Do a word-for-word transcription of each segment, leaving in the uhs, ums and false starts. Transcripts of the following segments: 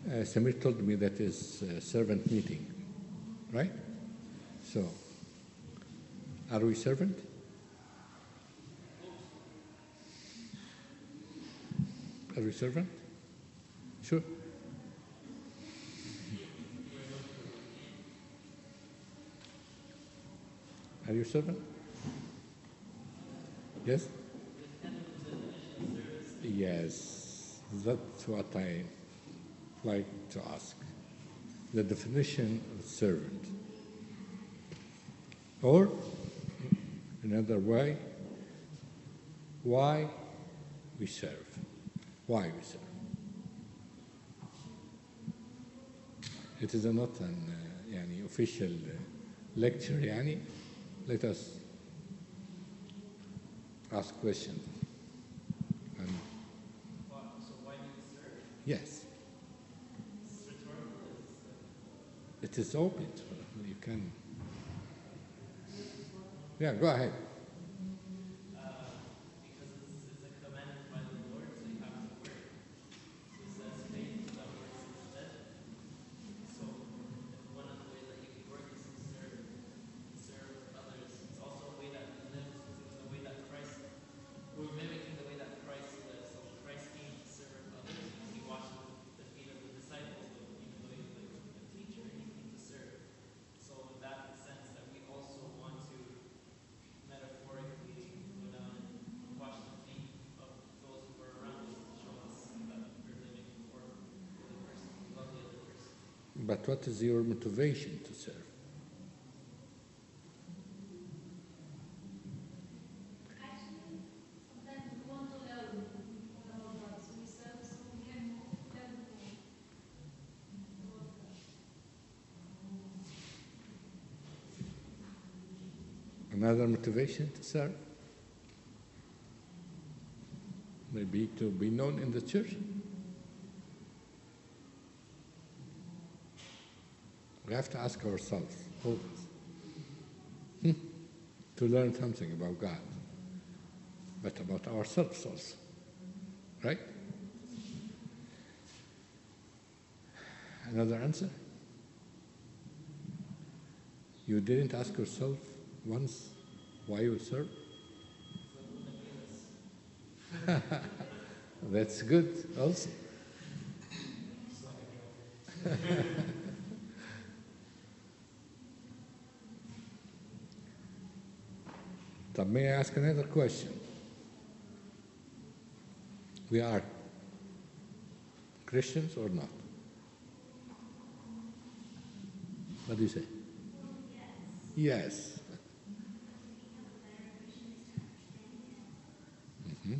Uh, Samir told me that is a servant meeting, right? So, are we servant? Are we servant? Sure. Are you servant? Yes? Yes, that's what I like to ask. The definition of servant. Or, another way, why we serve. Why we serve. It is not an uh, يعني official uh, lecture يعني. Let us ask questions. And So why do we serve? yes, It's rhetorical. It's, uh, it is open. You can. Yeah, go ahead. uh, because it's, it's a commandment by the Lord, so you have to work. So it says faith without works is dead. So if one of the ways that you can work is to serve, serve others. It's also a way that we live, because it was the way that Christ, we're mimicking the way that Christ lived. So Christ came to serve others. He washed the feet of the disciples, but even though he was like a teacher, he came to serve. So in that sense, that we also want to metaphorically go down and wash the feet of those who are around us to show us that we're living for the other person, we love the other person. But what is your motivation to serve? Actually, sometimes we want to learn more about God, so we serve, so we learn more, learn more about God. Another motivation to serve? Maybe to be known in the church. We have to ask ourselves, always, hmm, to learn something about God, but about ourselves also, right? Another answer? You didn't ask yourself once why you serve? That's good also. But may I ask another question? We are Christians or not? What do you say? Yes. Mhm.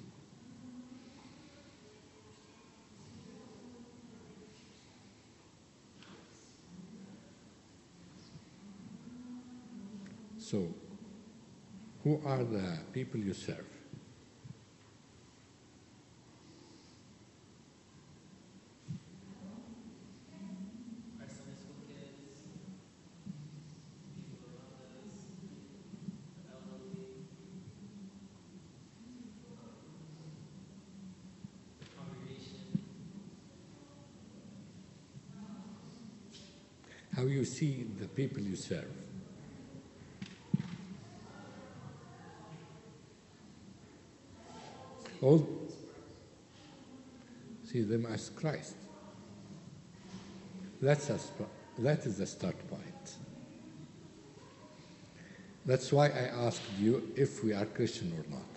So, who are the people you serve? Our Sunday school kids, people around us, the elderly, the congregation. How you see the people you serve? All see them as Christ. That's a, sp- that is the start point. That's why I asked you if we are Christian or not.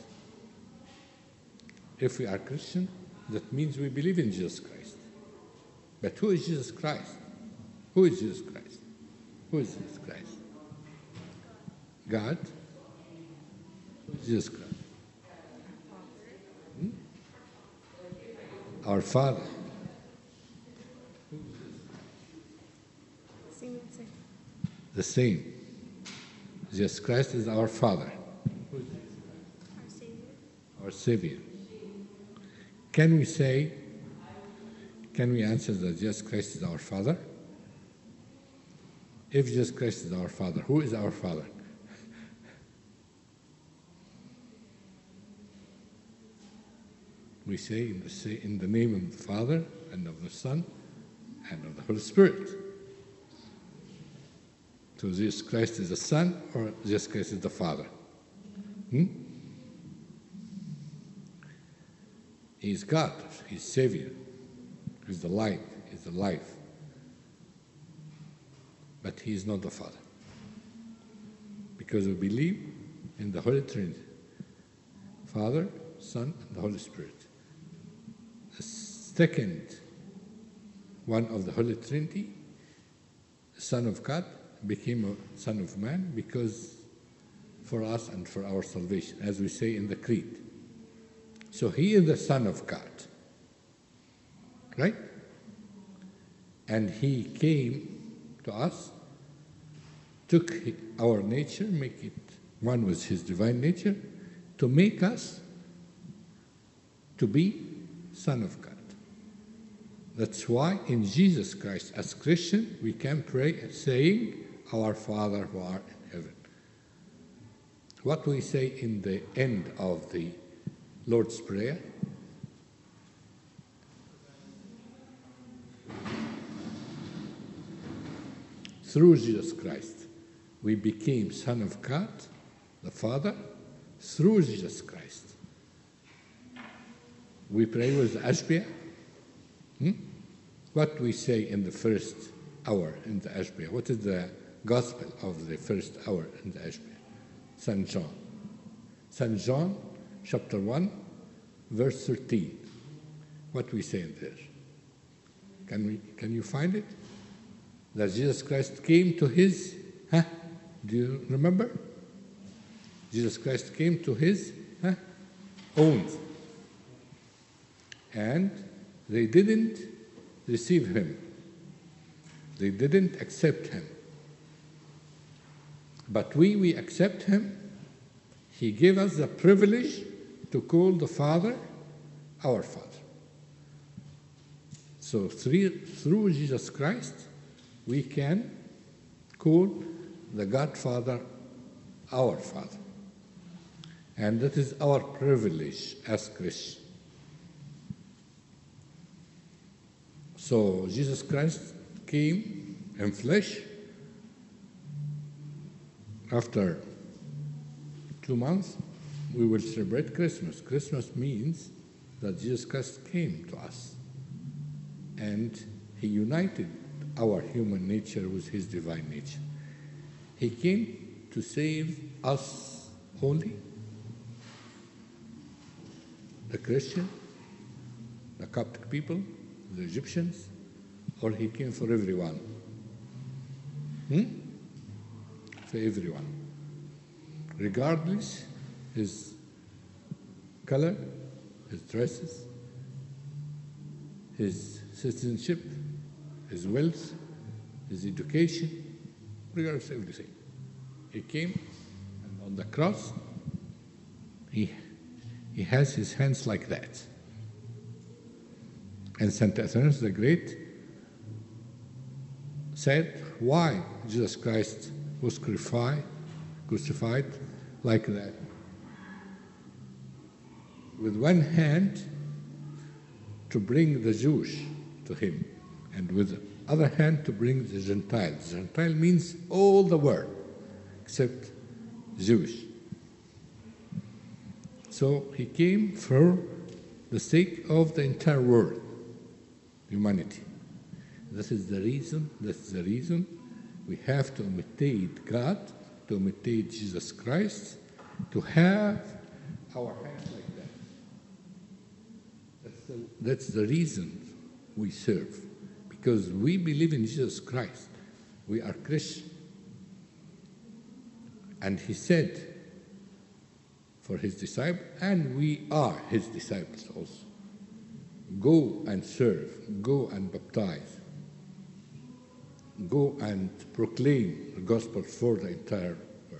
If we are Christian, that means we believe in Jesus Christ. But who is Jesus Christ? Who is Jesus Christ? Who is Jesus Christ? God? Who is Jesus Christ? Hmm? Our Father. The same. Jesus Christ is our Father. Our Savior. Our Savior. Can we say, can we answer that Jesus Christ is our Father? If Jesus Christ is our Father, who is our Father? We say in the, say in the name of the Father and of the Son and of the Holy Spirit. So Jesus Christ is the Son, or Jesus Christ is the Father? Hmm? He is God, He's Savior, He's the light, He's the life. But He is not the Father. Because we believe in the Holy Trinity, Father, Son, and the Holy Spirit. The second one of the Holy Trinity, the Son of God, became a Son of Man because for us and for our salvation, as we say in the Creed. So He is the Son of God, right? And He came to us, took our nature, make it one with His divine nature, to make us to be Son of God. That's why in Jesus Christ, as Christian, we can pray saying, Our Father who art in heaven. What we say in the end of the Lord's Prayer? Through Jesus Christ, we became Son of God, the Father, through Jesus Christ. We pray with Ashbia. Hmm? What we say in the first hour in the Ashbia? What is the gospel of the first hour in the Ashbia? Saint John. Saint John, chapter one, verse thirteen. What we say in there? Can we? Can you find it? That Jesus Christ came to His. Huh? Do you remember? Jesus Christ came to His huh, own. And they didn't receive Him. They didn't accept Him. But we, we accept Him. He gave us the privilege to call the Father our Father. So through, through Jesus Christ, we can call the God Father our Father. And that is our privilege as Christians. So Jesus Christ came in flesh. After two months, we will celebrate Christmas. Christmas means that Jesus Christ came to us and He united our human nature with His divine nature. He came to save us only, the Christian, the Coptic people, the Egyptians, or He came for everyone? Hmm? For everyone. Regardless his color, his dresses, his citizenship, his wealth, his education, regardless of everything. He came, and on the cross, he, he has his hands like that. And Saint Athanasius the Great said, why Jesus Christ was crucified, crucified like that? With one hand to bring the Jews to Him, and with the other hand to bring the Gentiles. Gentile means all the world, except Jewish. So He came for the sake of the entire world, humanity. This is the reason, this is the reason we have to imitate God, to imitate Jesus Christ, to have our hands like that. That's the, that's the reason we serve, because we believe in Jesus Christ. We are Christian. And He said for His disciples, and we are His disciples also, go and serve, go and baptize, go and proclaim the gospel for the entire world.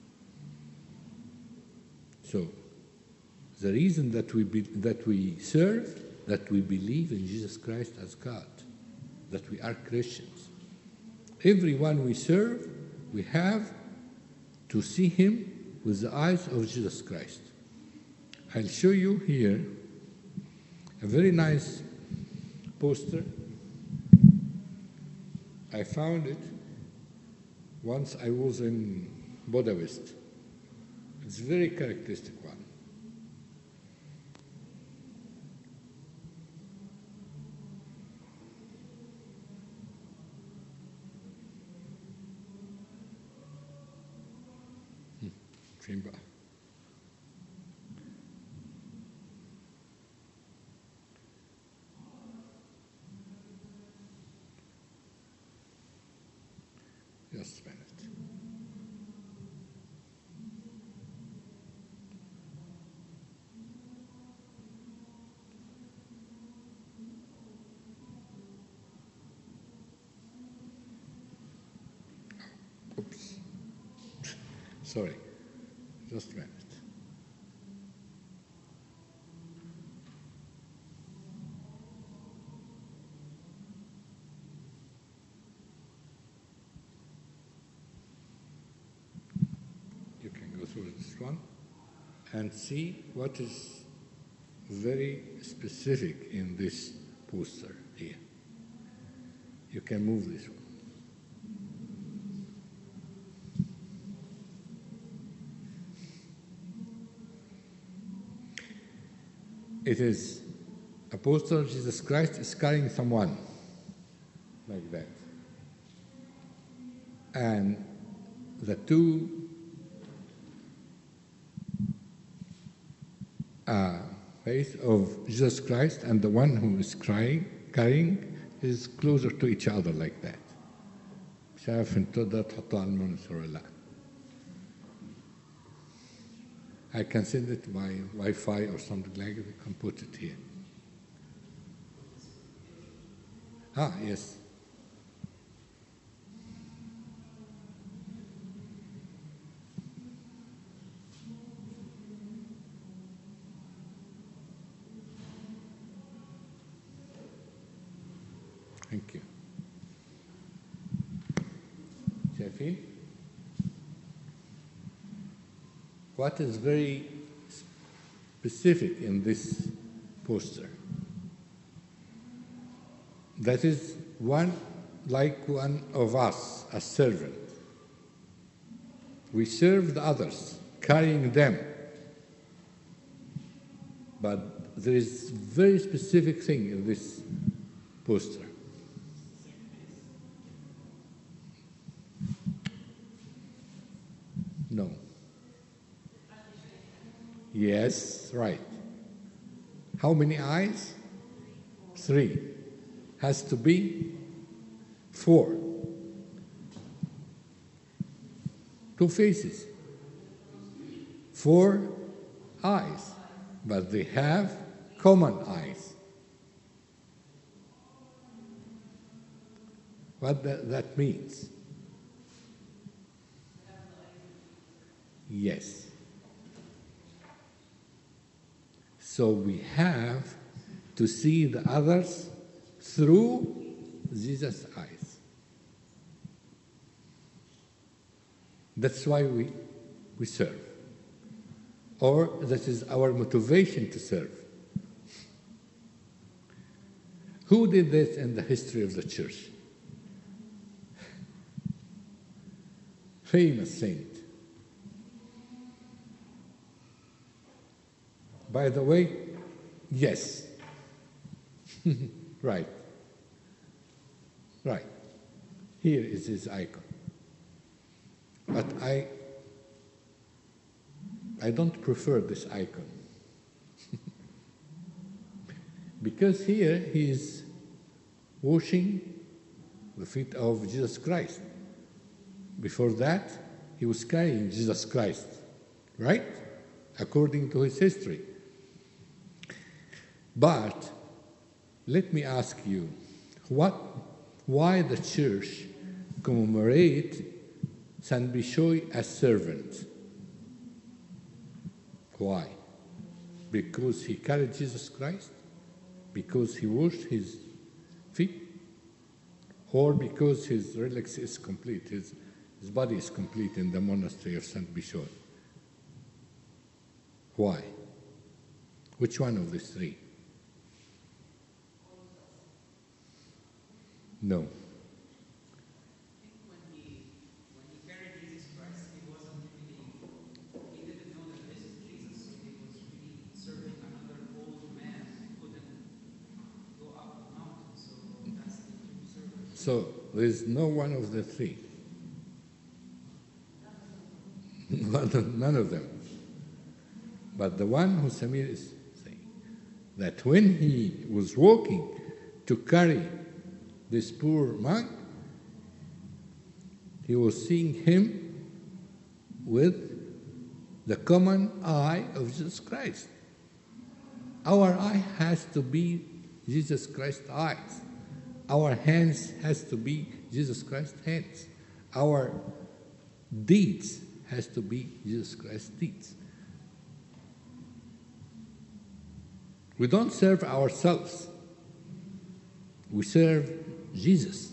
So, the reason that we be, that we serve, that we believe in Jesus Christ as God, that we are Christians. Everyone we serve, we have to see Him with the eyes of Jesus Christ. I'll show you here a very nice poster I found it once I was in Budapest. It's a very characteristic one. فين بقى؟ Just a minute. Oops. Sorry. Just a minute. You can go through this one and see what is very specific in this poster here. You can move this one. It is a poster of Jesus Christ is carrying someone like that. And the two uh, face of Jesus Christ and the one who is crying, carrying is closer to each other like that. مش عارف انتوا تقدروا تحطوها على المونيتور ولا لا. I can send it by Wi-Fi or something like that. I can put it here. Ah, yes. Thank you. شايفين؟ What is very specific in this poster? That is one like one of us, a servant. We serve the others, carrying them. But there is very specific thing in this poster. No. Yes, right. How many eyes? Three. Has to be four. Two faces. Four eyes. But they have common eyes. What that, that means? Yes. So we have to see the others through Jesus' eyes. That's why we, we serve. Or that is our motivation to serve. Who did this in the history of the church? Famous saint. By the way, yes. Right. Right. Here is his icon. But I I don't prefer this icon. Because here he is washing the feet of Jesus Christ. Before that, he was carrying Jesus Christ, right? According to his history. But let me ask you, what, why the church commemorate Saint Bishoy as servant? Why? Because he carried Jesus Christ? Because he washed his feet? Or because his relics is complete, his, his body is complete in the monastery of Saint Bishoy? Why? Which one of these three? No. So there is no one of the three. None of them. But the one who Samir is saying, that when he was walking to carry this poor monk, he was seeing him with the common eye of Jesus Christ. Our eye has to be Jesus Christ's eyes. Our hands has to be Jesus Christ's hands. Our deeds has to be Jesus Christ's deeds. We don't serve ourselves. We serve Jesus.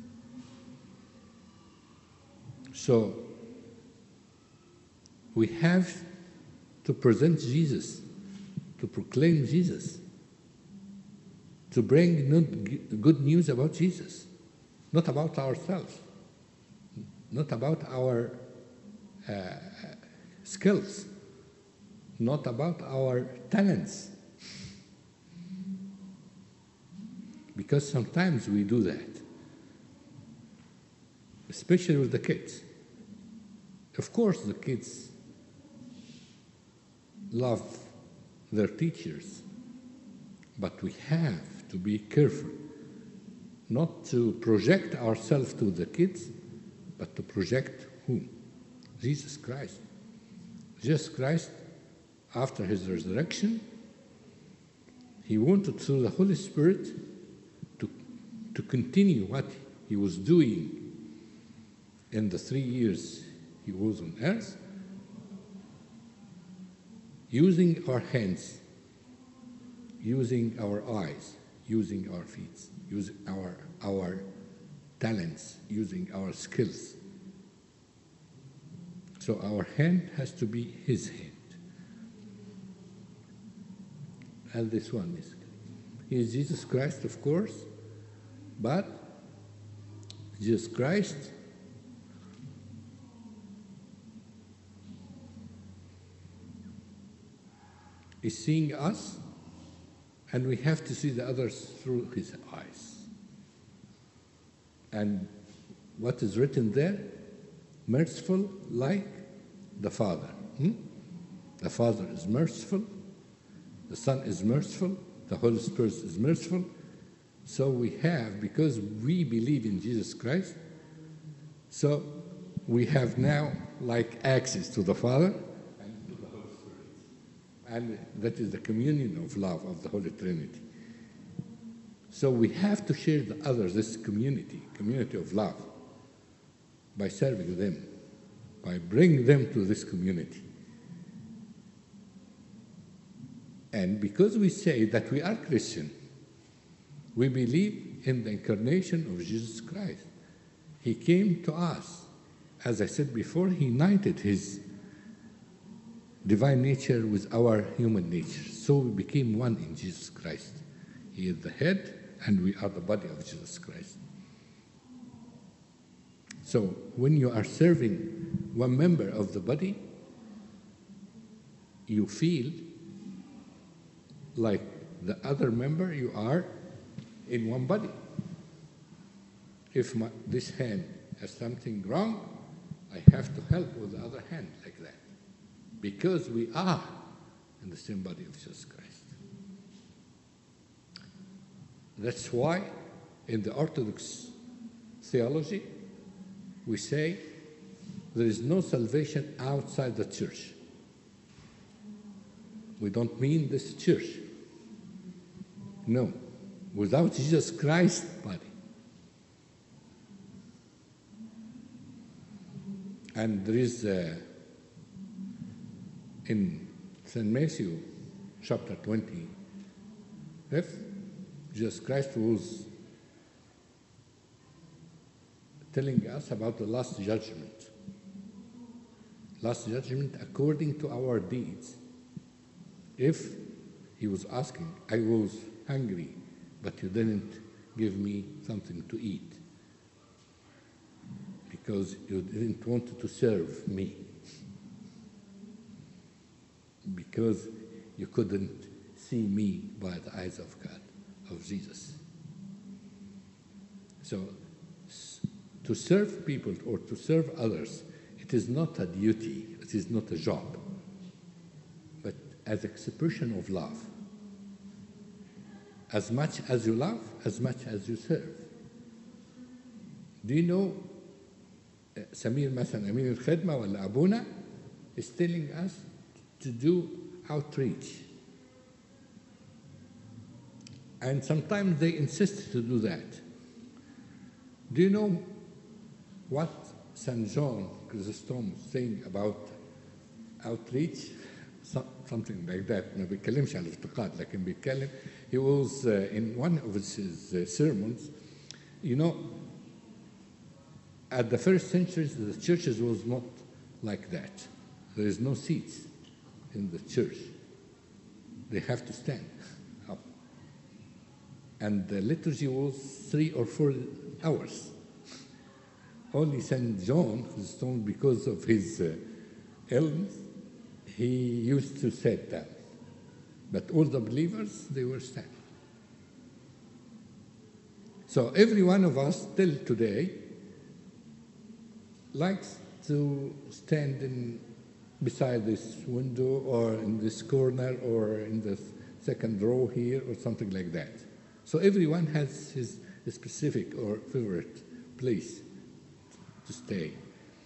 So we have to present Jesus, to proclaim Jesus, to bring good news about Jesus, not about ourselves, not about our uh, skills, not about our talents. Because sometimes we do that, especially with the kids. Of course, the kids love their teachers, but we have to be careful not to project ourselves to the kids, but to project whom? Jesus Christ. Jesus Christ, after his resurrection, he wanted through the Holy Spirit to, to continue what he was doing in the three years he was on earth, using our hands, using our eyes, using our feet, using our, our talents, using our skills. So our hand has to be his hand. And this one is, he is Jesus Christ, of course, but Jesus Christ is seeing us, and we have to see the others through his eyes. And what is written there? Merciful like the Father. Hmm? The Father is merciful, the Son is merciful, the Holy Spirit is merciful. So we have, because we believe in Jesus Christ, so we have now like access to the Father, and that is the communion of love of the Holy Trinity. So we have to share the others, this community, community of love, by serving them, by bringing them to this community. And because we say that we are Christian, we believe in the incarnation of Jesus Christ. He came to us. As I said before, he united his divine nature with our human nature. So we became one in Jesus Christ. He is the head, and we are the body of Jesus Christ. So when you are serving one member of the body, you feel like the other member, you are in one body. If my, this hand has something wrong, I have to help with the other hand like that, because we are in the same body of Jesus Christ. That's why in the Orthodox theology, we say there is no salvation outside the church. We don't mean this church. No. Without Jesus Christ's body. And there is uh, in Saint Matthew chapter twenty, if Jesus Christ was telling us about the last judgment. Last judgment according to our deeds. If he was asking, I was hungry, but you didn't give me something to eat because you didn't want to serve me, because you couldn't see me by the eyes of God, of Jesus. So To serve people or to serve others, it is not a duty, it is not a job, but as expression of love. As much as you love, as much as you serve. Do you know, uh, Samir مثلا أمين الخدمة ولا أبونا is telling us to do outreach. And sometimes they insist to do that. Do you know what Saint John Chrysostom is saying about outreach? So, something like that. ما بيتكلمش عن الافتقاد لكن بيتكلم. He was uh, in one of his uh, sermons, you know, at the first centuries, the churches was not like that. There is no seats in the church. They have to stand up. And the liturgy was three or four hours. Only Saint John, because of his uh, illness, he used to sit down. But all the believers, they were standing. So every one of us, till today, likes to stand in beside this window or in this corner or in the second row here or something like that. So everyone has his specific or favorite place to stay.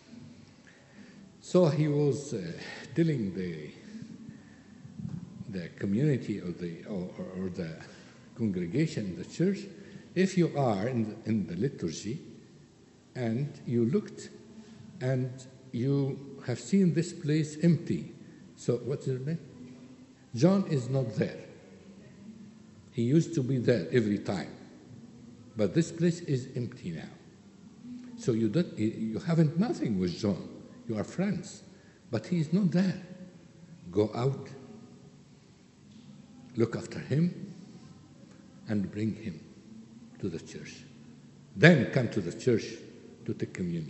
So he was uh, telling the the community or the or, or the congregation, the church, if you are in the, in the liturgy and you looked and you have seen this place empty, so what's his name? John is not there. He used to be there every time, but this place is empty now. So you don't, you haven't nothing with John. You are friends, but he is not there. Go out, look after him, and bring him to the church. Then come to the church to take communion.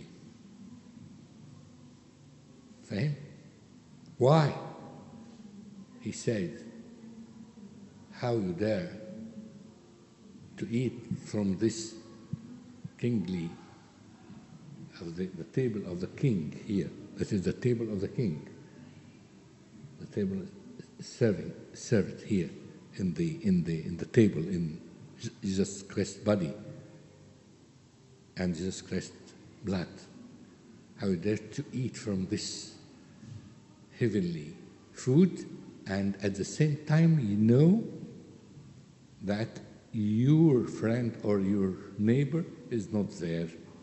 Fahim? Why? He said, how you dare to eat from this kingly, of the, the table of the king here. This is the table of the king. The table is serving, served here in the in the in the table in Jesus Christ's body and Jesus Christ's blood. How you dare to eat from this heavenly food, and at the same time you know that your friend or your neighbor is not there.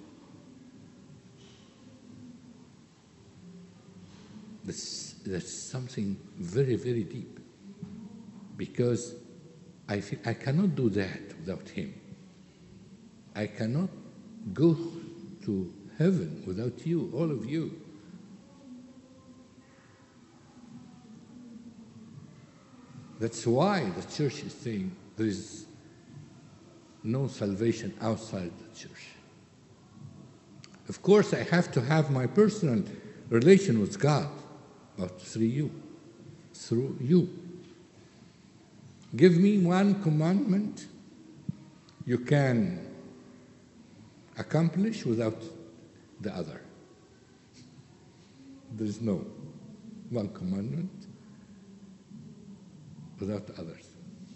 That's, that's something very, very deep, because I feel I cannot do that without him. I cannot go to heaven without you, all of you. That's why the church is saying there is no salvation outside the church. Of course, I have to have my personal relation with God, but through you, through you. Give me one commandment you can accomplish without the other. There is no one commandment without the others.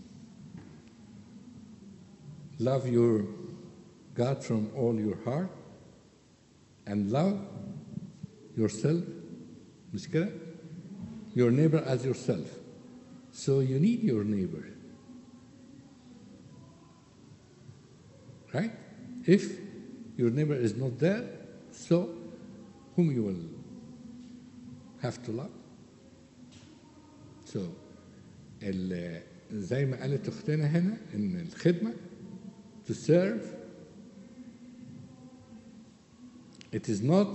Love your God from all your heart and love yourself, مش كده? Your neighbor as yourself. So you need your neighbor. Right? If your neighbor is not there, so whom you will have to love? So ال- زي ما قالت اختنا هنا ان الخدمه to serve, it is not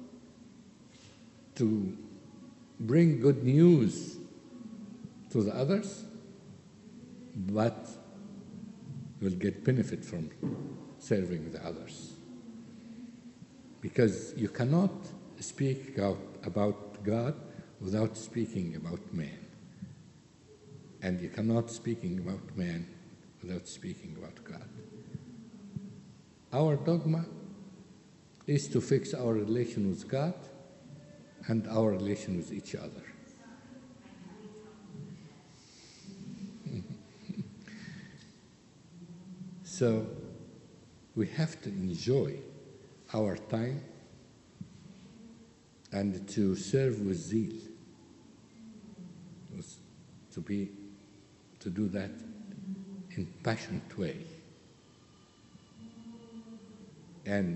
to bring good news to the others, but will get benefit from serving the others. Because you cannot speak out about God without speaking about man. And you cannot speaking about man without speaking about God. Our dogma is to fix our relation with God and our relation with each other. So we have to enjoy our time and to serve with zeal, with- to be, to do that in passionate way. And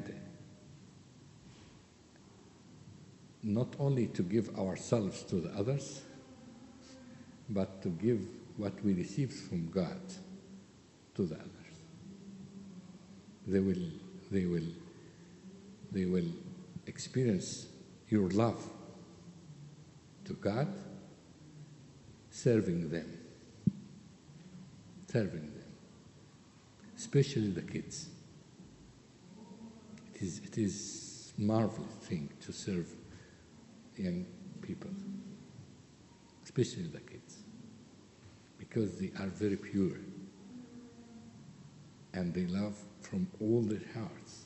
not only to give ourselves to the others, but to give what we receive from God to the others. They will, they will, they will experience your love to God, serving them, serving them, especially the kids. It is, it is marvelous thing to serve young people, especially the kids, because they are very pure and they love from all their hearts.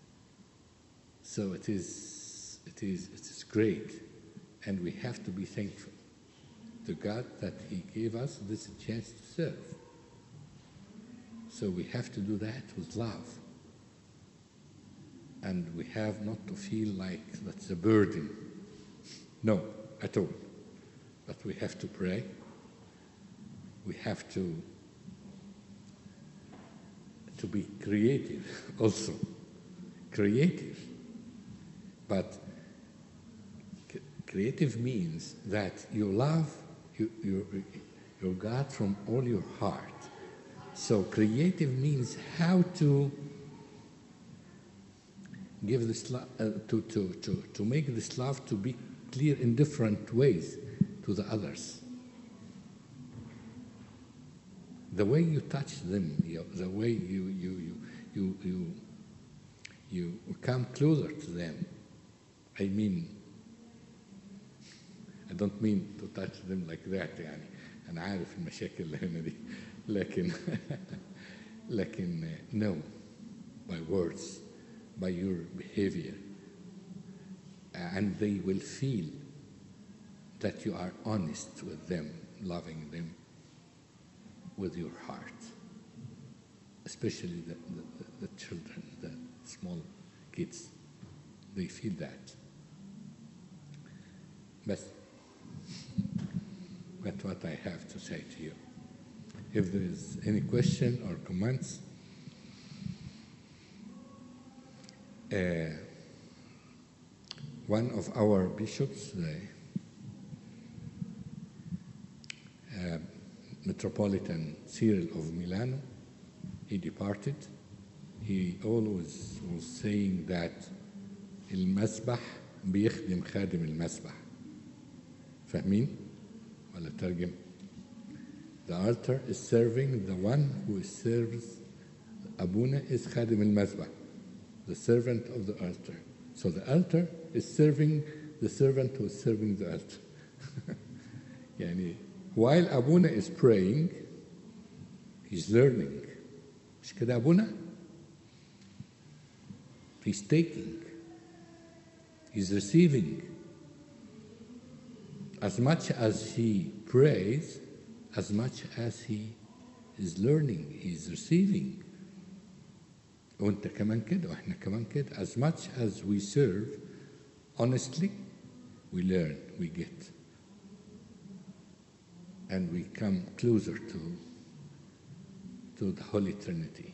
So it is, it is, it is great, and we have to be thankful to God that He gave us this chance to serve. So we have to do that with love, and we have not to feel like that's a burden. No, at all. But we have to pray. We have to to be creative also. Creative. But c- creative means that you love you, you, your God from all your heart. So creative means how to give this lo- uh, to, to, to, to make this love to be clear in different ways to the others. The way you touch them, you, the way you you you you you you come closer to them. I mean, I don't mean to touch them like that يعني أنا عارف المشاكل اللي هنا دي لكن لكن uh, no, by words, by your behavior, and they will feel that you are honest with them, loving them with your heart, especially the, the, the children, the small kids. They feel that. But that's what I have to say to you. If there is any question or comments, uh, one of our bishops, the uh, Metropolitan Cyril of Milano, he departed. He always was saying that المسبح بيخدم خادم المسبح. فاهمين؟ ولا ترجم؟ The altar is serving the one who serves. Abuna is خادم المسبح, the servant of the altar. So the altar is serving the servant who is serving the altar. يعني while Abuna is praying, he's learning. مش كده أبونا؟ He's taking. He's receiving. As much as he prays, as much as he is learning, he's receiving. وانت كمان كده واحنا كمان كده. As much as we serve honestly, we learn, we get. And we come closer to, to the Holy Trinity.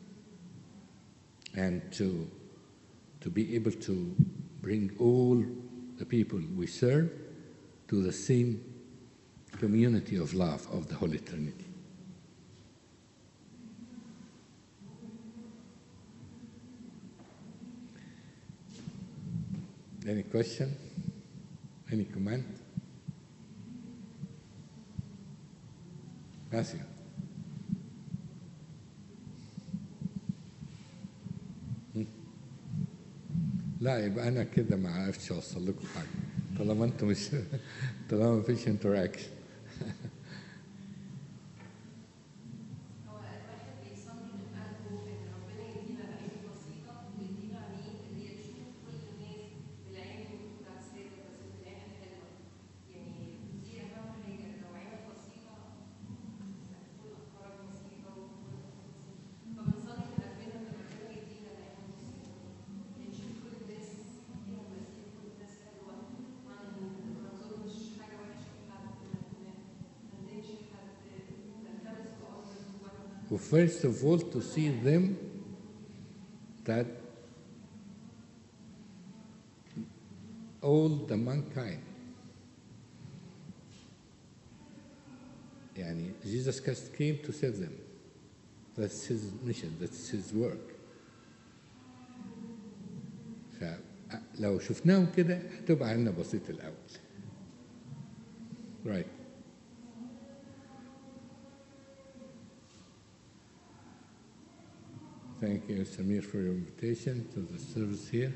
And to, to be able to bring all the people we serve to the same community of love of the Holy Trinity. Any question? Any comment? Matthew. لا يبقى أنا كده ما عرفتش أوصل لكم حاجة طالما أنتم مش طالما ما فيش interaction. هو الواحد بيصلي من قلبه ان ربنا يدينا العين البسيطه ويدينا عينين اللي هي تشوف first of all to see them that all the mankind, يعني Jesus Christ came to save them. That's his mission, that's his work. فلو شفناهم كده هتبقى عنا بسيط الأول. Right. Thank you, Samir, for your invitation to the service here.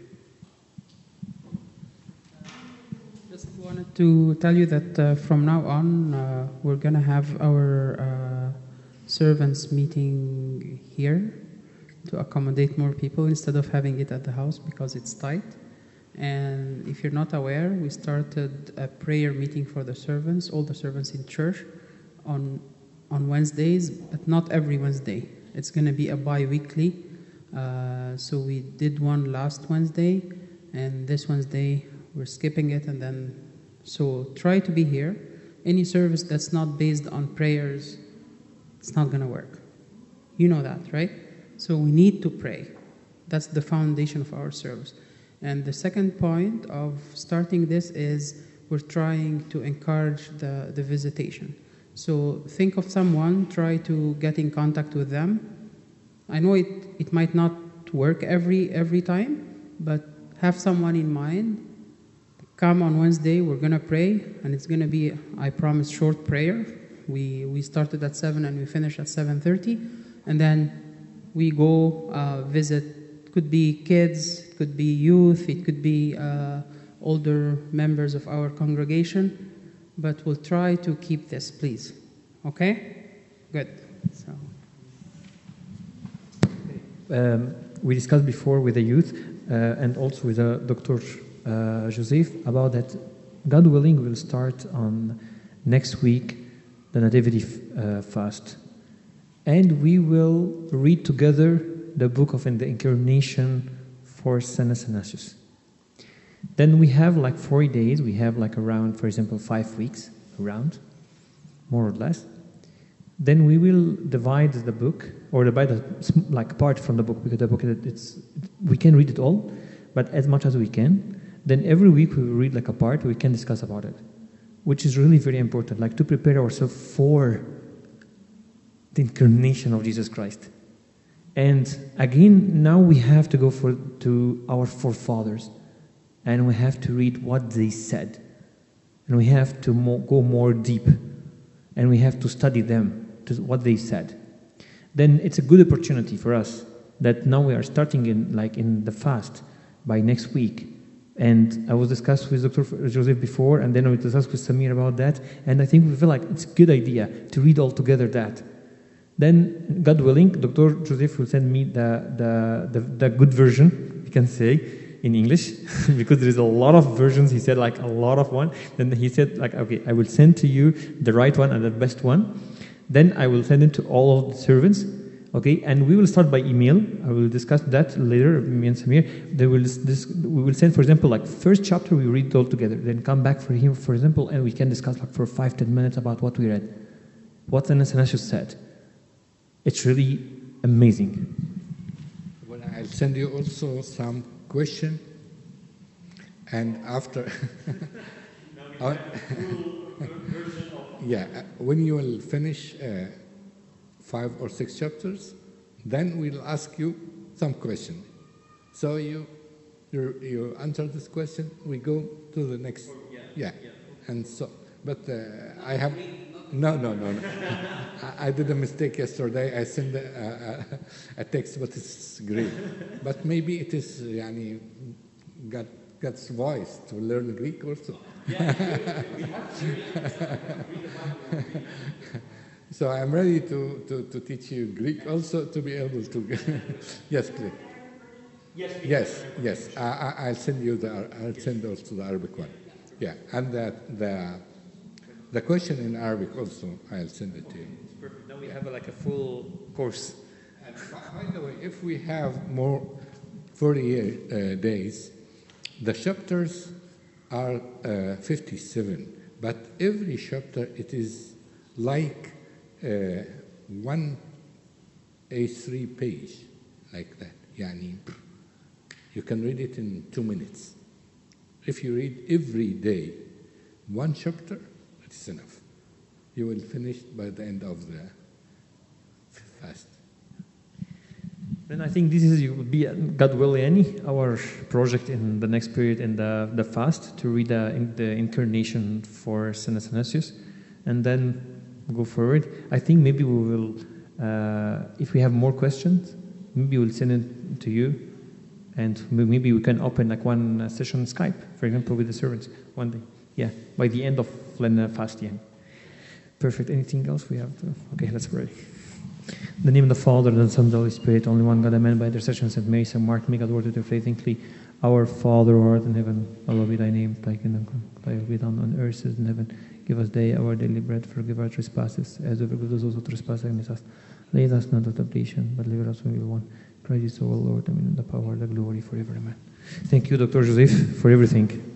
Just wanted to tell you that uh, from now on, uh, we're going to have our uh, servants meeting here to accommodate more people instead of having it at the house because it's tight. And if you're not aware, we started a prayer meeting for the servants, all the servants in church, on on Wednesdays, but not every Wednesday. It's going to be a bi-weekly. Uh, so we did one last Wednesday, and this Wednesday we're skipping it, and then so try to be here. Any service that's not based on prayers, it's not going to work. You know that, right? So we need to pray. That's the foundation of our service. And the second point of starting this is we're trying to encourage the, the visitation. So think of someone, try to get in contact with them. I know it, it might not work every every time, but have someone in mind. Come on Wednesday, we're going to pray, and it's going to be, I promise, short prayer. We we started at seven and we finish at seven thirty, and then we go uh, visit. It could be kids, it could be youth, it could be uh, older members of our congregation, but we'll try to keep this, please. Okay? Good. So. Um, we discussed before with the youth uh, and also with uh, Doctor Uh, Joseph about that. God willing, we'll start on next week the Nativity uh, fast, and we will read together the book of the Incarnation for Saint Athanasius. Then we have like forty days. We have like around, for example, five weeks around, more or less. Then we will divide the book, or divide a, like part from the book, because the book it's we can read it all, but as much as we can. Then every week we will read like a part, we can discuss about it, which is really very important, like to prepare ourselves for the incarnation of Jesus Christ. And again, now we have to go for to our forefathers, and we have to read what they said, and we have to mo- go more deep, and we have to study them, to what they said. Then it's a good opportunity for us that now we are starting in like in the fast by next week. And I was discussed with Doctor Joseph before, and then I discussed with Samir about that. And I think we feel like it's a good idea to read all together that. Then, God willing, Doctor Joseph will send me the, the, the, the good version, we can say, in English, because there is a lot of versions. He said like a lot of one. Then he said like, okay, I will send to you the right one and the best one. Then I will send it to all of the servants. Okay, and we will start by email. I will discuss that later, me and Samir. They will this, we will send, for example, like first chapter, we read it all together. Then come back for him, for example, and we can discuss like for five, ten minutes about what we read. What Saint Athanasius said. It's really amazing. Well, I'll send you also some question, and after... uh, yeah, when you will finish... Uh, five or six chapters, then we'll ask you some question. So you you, you answer this question, we go to the next. Yeah. yeah. yeah. And so, but uh, I have, no, no, no, no. I, I did a mistake yesterday. I sent a, a, a text, but it's great. But maybe it is, yani, God, God's voice to learn Greek also. Yeah, we have to. So I'm ready to, to, to teach you Greek also to be able to. Yes, please. Yes, yes, yes. I, I, I'll send you the. I'll send also the Arabic one. Yeah, and the the the question in Arabic also. I'll send it to you. It's perfect. Now we have like a full course. And by the way, if we have more forty uh, days, the chapters are uh, fifty-seven. But every chapter it is like. Uh, one A three page like that. Yani, you can read it in two minutes. If you read every day one chapter, it is enough. You will finish by the end of the fast. Then I think this is will be, God willing, any our project in the next period in the, the fast to read the, in the incarnation for Saint Athanasius, and then go forward. I think maybe we will, uh, if we have more questions, maybe we'll send it to you, and maybe we can open like one session on Skype, for example, with the servants one day. Yeah, by the end of the fast. Yeah. Perfect. Anything else we have to? Okay, let's pray. In the name of the Father, and the Son, and the Holy Spirit, only one God, amen. By intercession of Saint Mary, Saint Mark, may God word with your faith and plea. Our Father who art in heaven, hallowed be thy name. Thy kingdom come, thy will be done on earth as in heaven. Give us day our daily bread. Forgive our trespasses, as we forgive those who trespass against us. Lead us not into temptation, but deliver us from evil one. Christ is our Lord, amen. In the power, the glory, forever, amen. Thank you, Doctor Joseph, for everything.